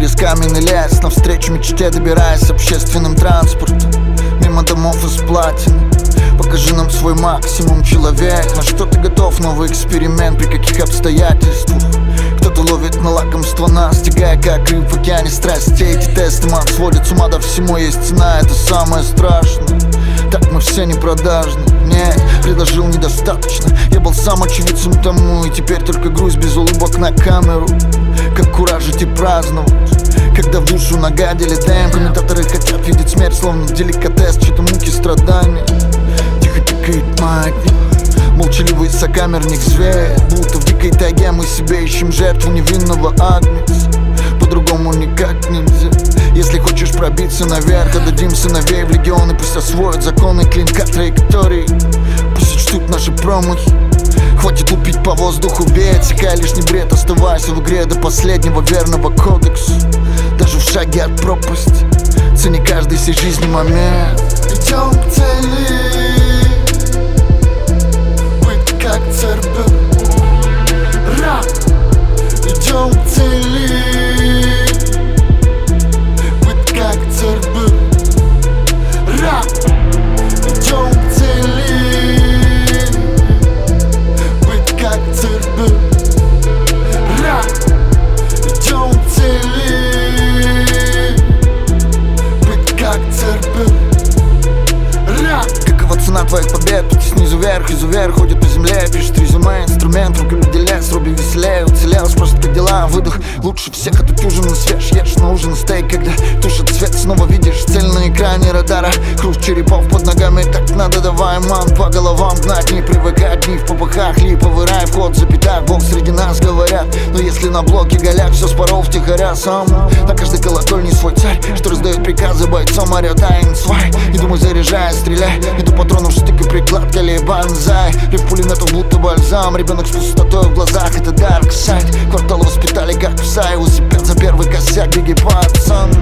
через каменный лес, навстречу мечте добираясь общественным транспортом. Мимо домов из платины. Покажи нам свой максимум, человек. На что ты готов, новый эксперимент, при каких обстоятельствах? Кто-то ловит на лакомство нас, тягая как рыб в океане страсти. Эти тесты мат сводят с ума, до всему есть цена, это самое страшное. Так мы все не продажны. Нет, предложил недостаточно. Я был сам очевидцем тому, и теперь только грусть без улыбок на камеру. Как куражить и праздновать, когда в душу нагадили дэм. Комментаторы хотят видеть смерть, словно деликатес, чьи-то муки, страдания. Тихо тикает маятник, молчаливый сокамерник зверь. Будто в дикой тайге мы себе ищем жертву невинного агнца. По-другому никак нельзя. Если хочешь пробиться наверх, отдадим сыновей в легионы. Пусть освоят законы клинка траектории. Пусть учтут наши промахи. Хватит лупить по воздуху, бей, отсекай лишний бред. Оставайся в игре до последнего верного кодексу. Даже в шаге от пропасти цени каждый сей жизни момент. Идем к цели, быть как царь был. Рап. Идем к цели, быть как царь был. Рап. Идем к цели, быть как царь был. Рап. Идем к цели, быть как царь был. Рап. Какова цена твоих побед? Пути снизу вверх, изу вверх ходит по земле. Пишет резюме, инструмент, руки выделяет, сруби веселее. Уцелел, спросит, как дела, выдох. Лучше всех этот ужин и свеж. Ешь на ужин стейк, когда тушит цвет. Снова видишь цель на экране радара. Хруст черепов под ногами, так надо, давай, ман. По головам гнать, не привыкать. Дни в попыхах, липовый рай, вход за пятак. Бог среди нас, говорят. Но если на блоке голяк, все с паров втихаря сам. На каждой колокольне свой царь, что раздает приказы бойцам, орет айн свай. Не думай, заряжай, стреляй. Нету патронов, штык и приклад, калибан зай. Рев пулеметов будто бальзам. Ребенок с пустотой в глазах, это дарк сайд. Квартал воспитали как пса, велосипед за первый косяк, беги, пацан.